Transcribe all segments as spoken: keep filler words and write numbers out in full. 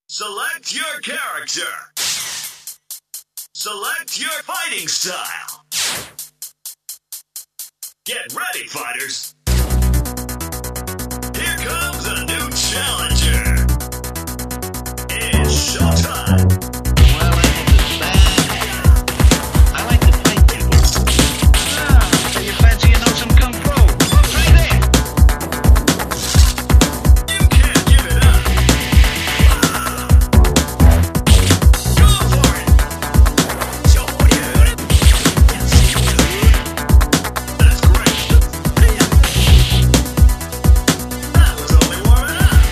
Select your character. Select your fighting style. Get ready, fighters. Here comes a new challenger. It's showtime. Well, I'm just bad. I like to fight people. Ah, so you fancy you know some kung fu? Right there. You can't give it up. Go for it. That's great. That was only warming up.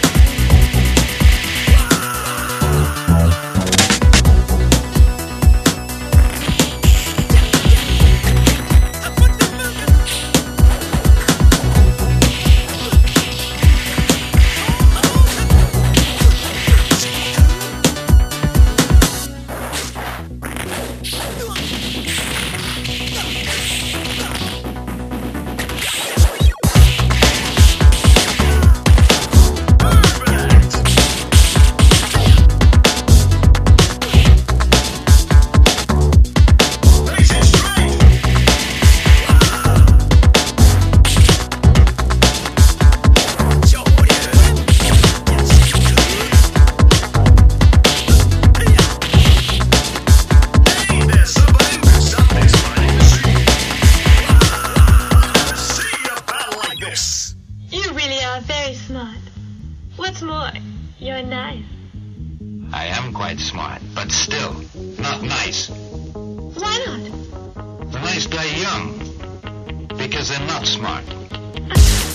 You really are very smart. What's more, you're nice. I am quite smart, but still not nice. Why not? The nice die young because they're not smart.